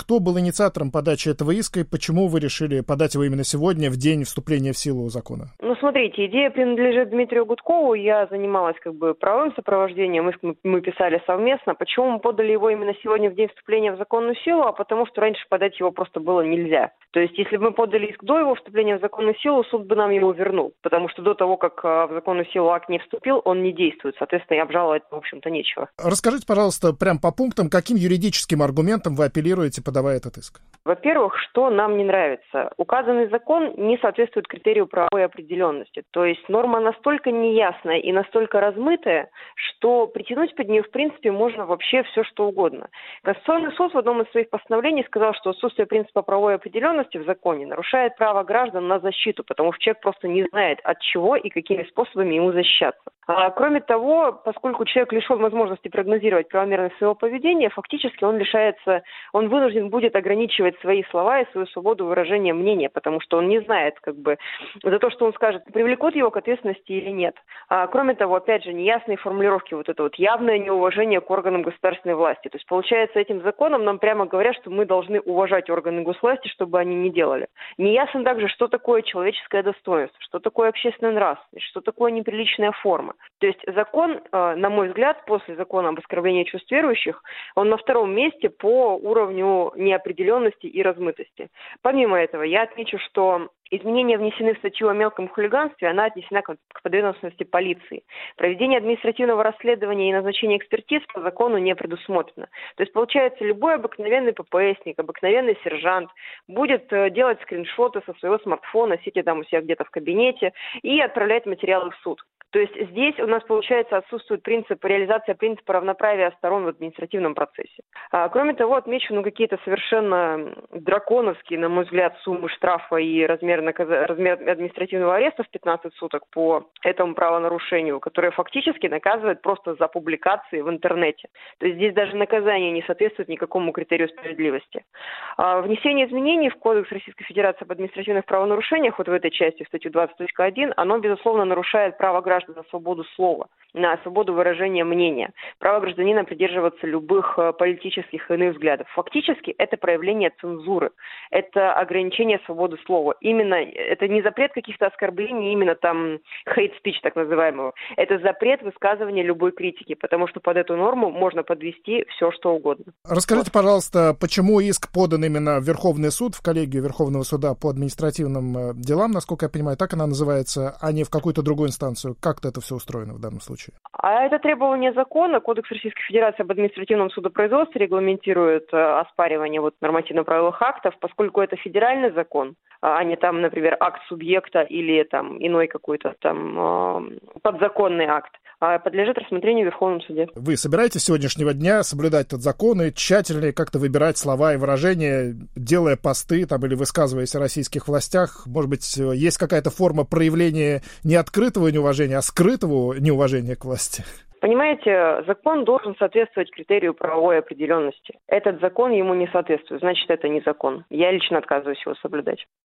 кто был инициатором подачи этого иска и почему вы решили подать его именно сегодня, в день вступления в силу закона? Ну, смотрите, идея принадлежит Дмитрию Гудкову. Я занималась правовым сопровождением, иск мы писали совместно. Почему мы подали его именно сегодня, в день вступления в законную силу? А потому что раньше подать его просто было нельзя. То есть, если бы мы подали иск до его вступления в законную силу, суд бы нам его вернул. Потому что до того, как в законную силу акт не вступил, он не действует. Соответственно, и обжаловать, в общем-то, нечего. Расскажите, пожалуйста, прям по пунктам, каким юридическим аргументом вы апеллируете, подавая этот иск? Во-первых, что нам не нравится? Указанный закон не соответствует критерию правовой определенности. То есть норма настолько неясная и настолько размытая, что притянуть под нее, в принципе, можно вообще все, что угодно. Конституционный суд в одном из своих постановлений сказал, что отсутствие принципа правовой определенности в законе нарушает право граждан на защиту, потому что человек просто не знает, от чего и какими способами ему защищаться. Кроме того, поскольку человек лишен возможности прогнозировать правомерность своего поведения, фактически он вынужден будет ограничивать свои слова и свою свободу выражения мнения, потому что он не знает, за то, что он скажет, привлекут его к ответственности или нет. Кроме того, опять же, неясные формулировки, явное неуважение к органам государственной власти. То есть, получается, этим законом нам прямо говорят, что мы должны уважать органы госвласти, чтобы они не делали. Неясно также, что такое человеческое достоинство, что такое общественная нравственность, что такое неприличная форма. То есть закон, на мой взгляд, после закона об оскорблении чувств верующих, он на втором месте по уровню неопределенности и размытости. Помимо этого, я отмечу, что изменения внесены в статью о мелком хулиганстве, она отнесена к подведомственности полиции. Проведение административного расследования и назначение экспертиз по закону не предусмотрено. То есть, получается, любой обыкновенный ППСник, обыкновенный сержант будет делать скриншоты со своего смартфона, сидя там у себя где-то в кабинете и отправлять материалы в суд. То есть здесь у нас, получается, отсутствует реализация принципа равноправия сторон в административном процессе. Кроме того, отмечу какие-то совершенно драконовские, на мой взгляд, суммы штрафа и размер административного ареста в 15 суток по этому правонарушению, которое фактически наказывает просто за публикации в интернете. То есть здесь даже наказание не соответствует никакому критерию справедливости. Внесение изменений в Кодекс Российской Федерации об административных правонарушениях, в этой части, в статью 20.1, оно, безусловно, нарушает право граждан на свободу слова, на свободу выражения мнения, право гражданина придерживаться любых политических и иных взглядов. Фактически это проявление цензуры, это ограничение свободы слова. Именно это не запрет каких-то оскорблений, именно там hate speech так называемого. Это запрет высказывания любой критики, потому что под эту норму можно подвести все, что угодно. Расскажите, пожалуйста, почему иск подан именно в Верховный суд, в коллегию Верховного суда по административным делам, насколько я понимаю, так она называется, а не в какую-то другую инстанцию? Как это все устроено в данном случае? А это требование закона. Кодекс Российской Федерации об административном судопроизводстве регламентирует оспаривание нормативно-правовых актов, поскольку это федеральный закон, а не там, например, акт субъекта или там иной какой-то там подзаконный акт, подлежит рассмотрению в Верховном суде. Вы собираетесь с сегодняшнего дня соблюдать этот закон и тщательнее как-то выбирать слова и выражения, делая посты там, или высказываясь о российских властях? Может быть, есть какая-то форма проявления не открытого неуважения, а скрытого неуважения к власти? Понимаете, закон должен соответствовать критерию правовой определенности. Этот закон ему не соответствует, значит, это не закон. Я лично отказываюсь его соблюдать.